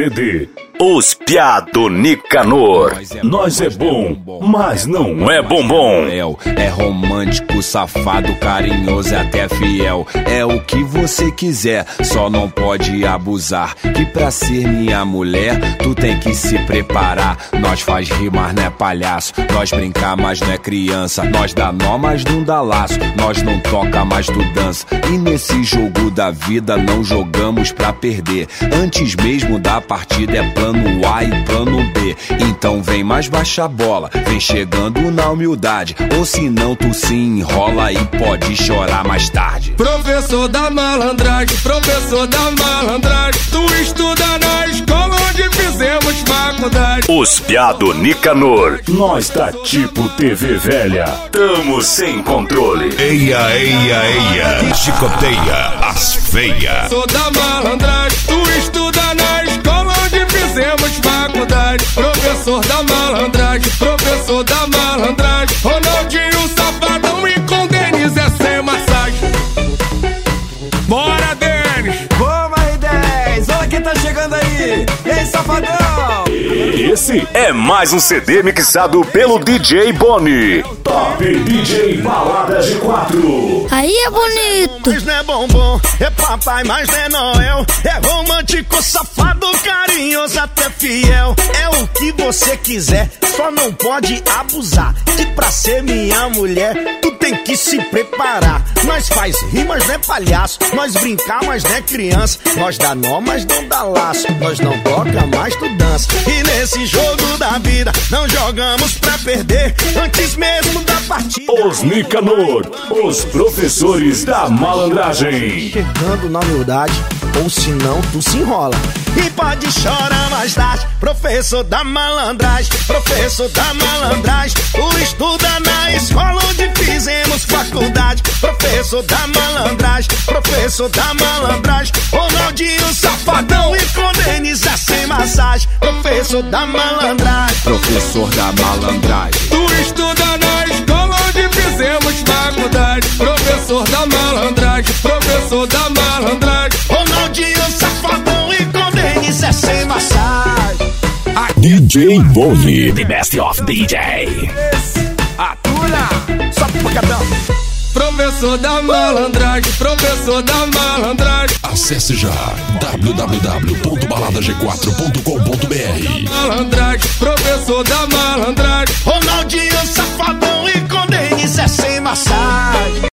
CD. Os Piado Nicanor. Nós é bom, mas não é bombom. É romântico, safado, carinhoso e até fiel. É o que você quiser, só não pode abusar. Que pra ser minha mulher, tu tem que se preparar. Nós faz rir, mas não é palhaço. Nós brincar, mas não é criança. Nós dá nó, mas não dá laço. Nós não toca, mas tu dança. E nesse jogo da vida não jogamos pra perder. Antes mesmo da partida é plano A e plano B. Então vem mais baixa a bola, vem chegando na humildade. Ou senão tu se enrola e pode chorar mais tarde. Professor da malandragem, professor da malandragem. Tu estuda na escola onde fizemos faculdade. Os Piado Nicanor. Nós tá tipo TV velha. Tamo sem controle. Eia, eia, eia. Chicoteia as feia. Sou da malandragem. Tu estuda na escola onde fizemos faculdade. Professor da malandragem, professor da malandragem. Ronaldinho Safadão e com Denis é sem massagem. Bora, Denis! Vamos aí, 10! Olha quem tá chegando aí! E aí, Safadão? Esse é mais um CD mixado pelo DJ Boni. Top DJ Balada G4. Aí é bonito. Mas não é bombom, é papai, mas não é Noel. É romântico, safado, carinhoso, até fiel. É o que você quiser, só não pode abusar. E pra ser minha mulher, tu tem que se preparar. Nós faz rir, mas não é palhaço. Nós brincar, mas não é criança. Nós dá nó, mas não dá laço. Nós não toca, mas tu dança. E nesse jogo da vida, não jogamos pra perder. Antes mesmo da partida. Os Nicanor, os professores da malandragem. Chegando na humildade, ou senão tu se enrola e pode chorar mais tarde. Professor da malandragem, professor da malandragem. Tu estuda na escola onde fizemos faculdade. Professor da malandragem, professor da malandragem. Ronaldinho Safadão e com Denis é sem massagem. Professor da malandragem, professor da malandragem. Tu estuda na escola onde fizemos faculdade. Professor da malandragem, professor da malandragem. Ronaldinho Safadão e com Denis é sem massagem. DJ Boni, the best of DJ. Atura! Só pancadão! Professor da malandragem, professor da malandragem. Acesse já www.baladag4.com.br. Malandragem, professor da malandragem. Ronaldinho Safadão e com Denis é sem massagem.